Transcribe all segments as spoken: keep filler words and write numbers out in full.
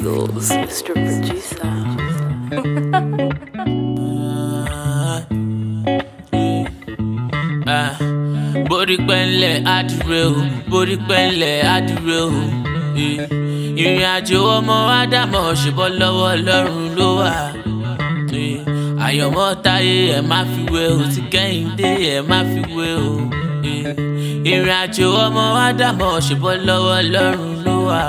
Tingles, Mister Producer. Ah, bórí pẹ́ńlẹ̀ àdìrẹ o, bórí pẹ́ńlẹ̀ àdìrẹ o. Ìrìn àjò ọmọ Ádámọ̀ ṣùbọ́ lọ́wọ́ Ọlọ́run ló wà. Àyànmọ́ táyé ẹ̀ má fi wé o, ti Kẹ́hìndé ẹ̀ má fi wé o. Ìrìn àjò ọmọ Ádámọ̀ ṣùbọ́ lọ́wọ́ Ọlọ́run ló wà.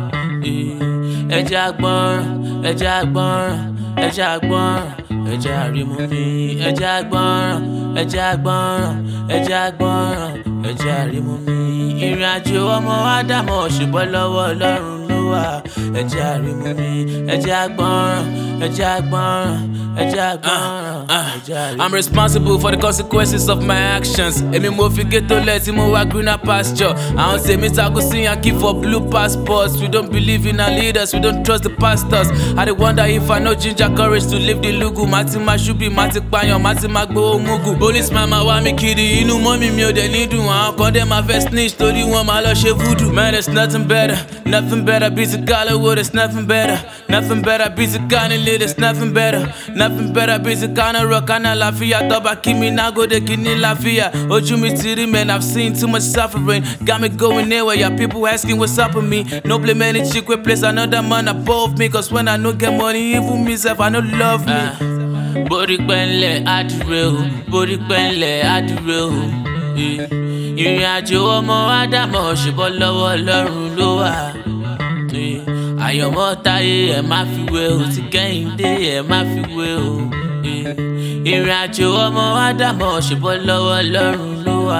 Ẹ jẹ́ á gbọ́ràn, ẹ jẹ́ á gbọ́ràn, ẹ jẹ́ á gbọ́ràn, ẹ jẹ́ á rímú mi. Ẹ jẹ́ á gbọ́ràn, ẹ jẹ́ á gbọ́ràn, ẹ jẹ́ á gbọ́ràn, ẹ jẹ́ á rímú mi. Ìrìn àjò ọmọ Ádámọ̀ ṣùbọ́ lọ́wọ́ Ọlọ́run ló wà. Ẹ jẹ́ á rímú mi. Ẹ jẹ́ á gbọ́ràn, ẹ jẹ́ á gbọ́ràn, ẹ jẹ́ á gbọ́ràn, ẹ jẹ́ á rímú mi. I'm responsible for the consequences of my actions. Èmi mo fi ghetto lẹ̀ tí mo wá greener pasture. Àwọn tèmi takú sí yankee for blue passports. We don't believe in our leaders, we don't trust the pastors. I dey wonder if I know ginger courage to live the lugu. Màtí ma ṣubi, màtí pààyàn, màtí ma gbowó mugu. Policeman ma wá mi kiri, inú mọ́mí mi ò dẹ̀ ní dùn. Àwọn kan dẹ̀ ma fẹ́ snitch torí wọ́n ma lọ ṣe voodoo. Man, there's nothing better, nothing better. Busy Hollywood, there's nothing better, nothing better. Busy kinda lit, there's nothing better, nothing better. Busy kinda rock, kinda láfíà. Tọ́ba kí mi náà gòdè kí ní láfíà. Ojú mi ti rí, man, I've seen too much suffering. Got me going nowhere, yeah, people asking what's up with me. No blame any chick wey place another man above me. Cause when I no get money, even myself, I no love me. Ah, bórí pẹ́ńlẹ̀ àdìrẹ o, bórí pẹ́ńlẹ̀ àdìrẹ o. Ìrìn àjò ọmọ Ádámọ̀ ṣùbọ́ lọ́wọ́ Ọlọ́run ló wà. Àyànmọ́ táyé ẹ̀ má fi wé o, ti Kẹ́hìndé ẹ̀ má fi wé o. Ìrìn àjò ọmọ Ádámọ̀ ṣùbọ́ lọ́wọ́ Ọlọ́run ló wà.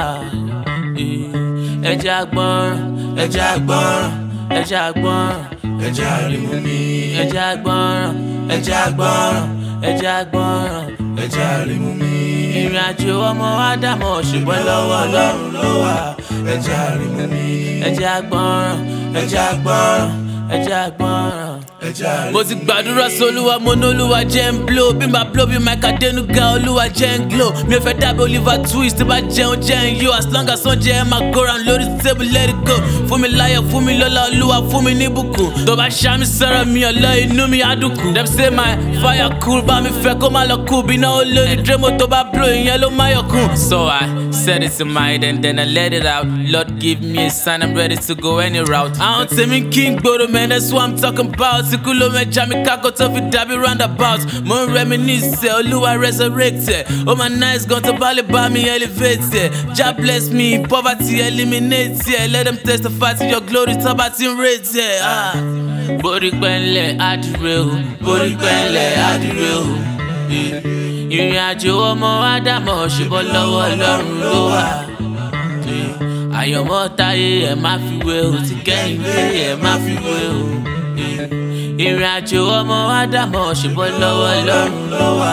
Ẹ jẹ́ á gbọ́ràn, ẹ jẹ́ á gbọ́ràn, ẹ jẹ́ á gbọ́ràn, ẹ jẹ́ á rímú mi. Ẹ jẹ́ á gbọ́ràn, ẹ jẹ́ á gbọ́ràn, ẹ jẹ́ á gbọ́ràn, ẹ jẹ́ á rímú mi. Ìrìn àjò ọmọ Ádámọ̀ ṣùgbọ́n lọ́wọ́ Ọlọ́run ló wà. Ẹ jẹ́ á rímú mi. Ẹ jẹ́ á gbọ́ràn, ẹ jẹ́ á gbọ́ràn, ẹ jẹ́ á gbọ́ràn, ẹ jẹ́ á rímú mi. Mo ti gbàdúrà sólúwa, mo ní Olúwa jẹ́ ń blow. Bí n bá blow bí Mike Adenuga, Olúwa jẹ́ ń glow. Mi ò fẹ́ dàbí Oliver Twist, tí bá jẹun jẹ́ ń yó. As long as oúnjẹ ẹ máa go round lórí table, let it go. Fún mi láyọ̀, fún mi lọ́lá, Olúwa fún mi ní ìbùkún. Tó bá ṣá mi sọ̀rọ̀ mi ọ̀lọ́, inú mi á dùn kù. Dem say my fire cool, bá mi fẹ́ kó má lọ kú. Bí náà ó lórí Dremo tó bá blow, ìyẹn ló má yọ kún. So I said it to my head and then I let it out. Lord give me a sign, I'm ready to go any route. Àwọn tèmi kí n gbòòrò, man, that's what I'm talking about. Ikú ló mẹ́ja mi kákó tó fi dàbí roundabout. Mo ń reminisce, Olúwa resurrect. Oh my nice gan tó bá lè bá mi elevate. Jah bless me, poverty eliminate. Let them testify to your glory, tó bá ti ń rate. Ah. Bórí pẹ́ńlẹ̀ àdìrẹ o, bórí pẹ́ńlẹ̀ àdìrẹ o. Ìrìn àjò ọmọ Ádámọ̀ ṣùbọ́ lọ́wọ́ Ọlọ́run ló wà. Àyànmọ́ táyé ẹ̀ má fi wé o, ti Kẹ́hìndé ẹ̀ má fi wé o. Ìrìn àjò ọmọ Ádámọ̀ ṣùbọ́ lọ́wọ́ Ọlọ́run ló wà.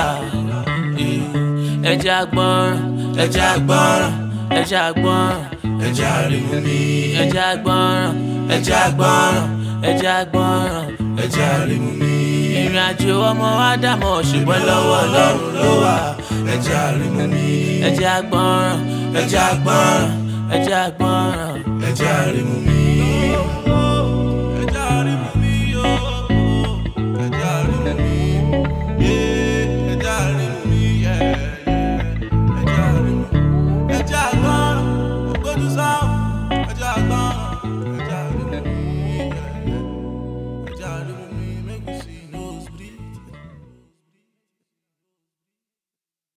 Ẹ jẹ́ á gbọ́ràn, ẹ jẹ́ á gbọ́ràn, ẹ jẹ́ á gbọ́ràn, ẹ jẹ́ á rímú mi. Ẹ jẹ́ á gbọ́ràn, ẹ jẹ́ á gbọ́ràn, ẹ jẹ́ á gbọ́ràn, ẹ jẹ́ á rímú mi. Ìrìn àjò ọmọ Ádámọ̀ ṣùgbọ́n lọ́wọ́ Ọlọ́run ló wà. Ẹ jẹ́ á rímú mi. Ẹ jẹ́ á gbọ́ràn, ẹ jẹ́ á gbọ́ràn, ẹ jẹ́ á gbọ́ràn, ẹ jẹ́ á rímú mi.